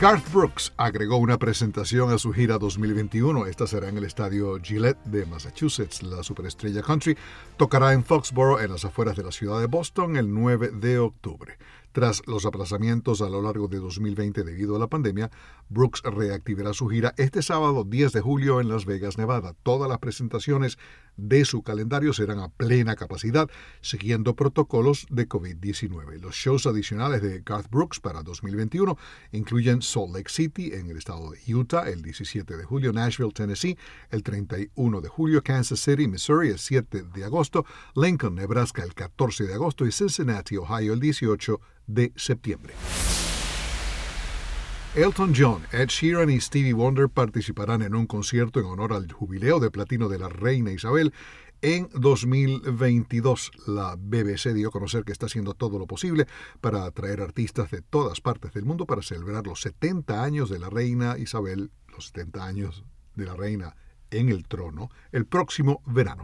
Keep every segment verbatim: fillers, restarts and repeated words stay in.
Garth Brooks agregó una presentación a su gira dos mil veintiuno. Esta será en el estadio Gillette de Massachusetts. La superestrella country tocará en Foxborough, en las afueras de la ciudad de Boston, el nueve de octubre. Tras los aplazamientos a lo largo de dos mil veinte debido a la pandemia, Brooks reactivará su gira este sábado diez de julio en Las Vegas, Nevada. Todas las presentaciones de su calendario serán a plena capacidad, siguiendo protocolos de covid diecinueve. Los shows adicionales de Garth Brooks para dos mil veintiuno incluyen Salt Lake City, en el estado de Utah, el diecisiete de julio, Nashville, Tennessee, el treinta y uno de julio, Kansas City, Missouri, el siete de agosto, Lincoln, Nebraska, el catorce de agosto y Cincinnati, Ohio, el dieciocho de septiembre. Elton John, Ed Sheeran y Stevie Wonder participarán en un concierto en honor al jubileo de platino de la reina Isabel en dos mil veintidós. La B B C dio a conocer que está haciendo todo lo posible para atraer artistas de todas partes del mundo para celebrar los setenta años de la reina Isabel, los setenta años de la reina en el trono, el próximo verano.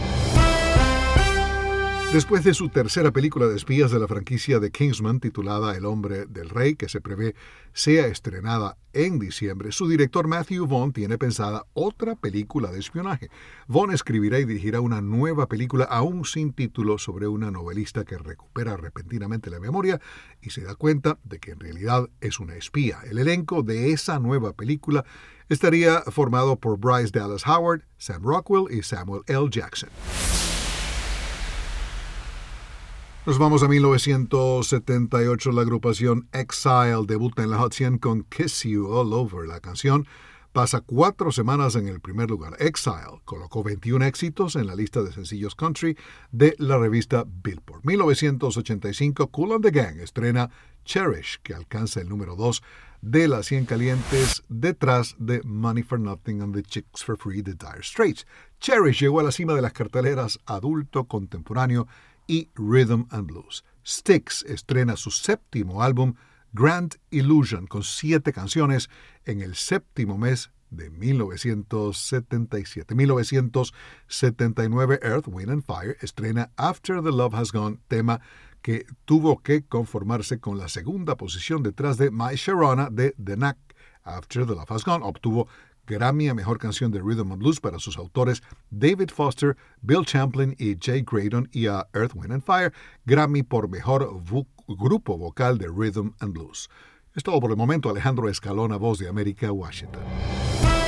Después de su tercera película de espías de la franquicia de Kingsman, titulada El hombre del rey, que se prevé sea estrenada en diciembre, su director Matthew Vaughn tiene pensada otra película de espionaje. Vaughn escribirá y dirigirá una nueva película aún sin título sobre una novelista que recupera repentinamente la memoria y se da cuenta de que en realidad es una espía. El elenco de esa nueva película estaría formado por Bryce Dallas Howard, Sam Rockwell y Samuel L. Jackson. Nos vamos a mil novecientos setenta y ocho. La agrupación Exile debuta en la Hot cien con Kiss You All Over. La canción pasa cuatro semanas en el primer lugar. Exile colocó veintiún éxitos en la lista de sencillos country de la revista Billboard. mil novecientos ochenta y cinco, Kool and the Gang estrena Cherish, que alcanza el número dos de las cien calientes, detrás de Money for Nothing and the Chicks for Free de Dire Straits. Cherish llegó a la cima de las carteleras adulto, contemporáneo y Rhythm and Blues. Styx estrena su séptimo álbum, Grand Illusion, con siete canciones en el séptimo mes de mil novecientos setenta y siete. mil novecientos setenta y nueve, Earth, Wind and Fire estrena After the Love Has Gone, tema que tuvo que conformarse con la segunda posición detrás de My Sharona de The Knack. After the Love Has Gone obtuvo Grammy a Mejor Canción de Rhythm and Blues para sus autores David Foster, Bill Champlin y Jay Graydon, y a Earth, Wind and Fire Grammy por Mejor vo- Grupo Vocal de Rhythm and Blues. Es todo por el momento. Alejandro Escalona, Voz de América, Washington.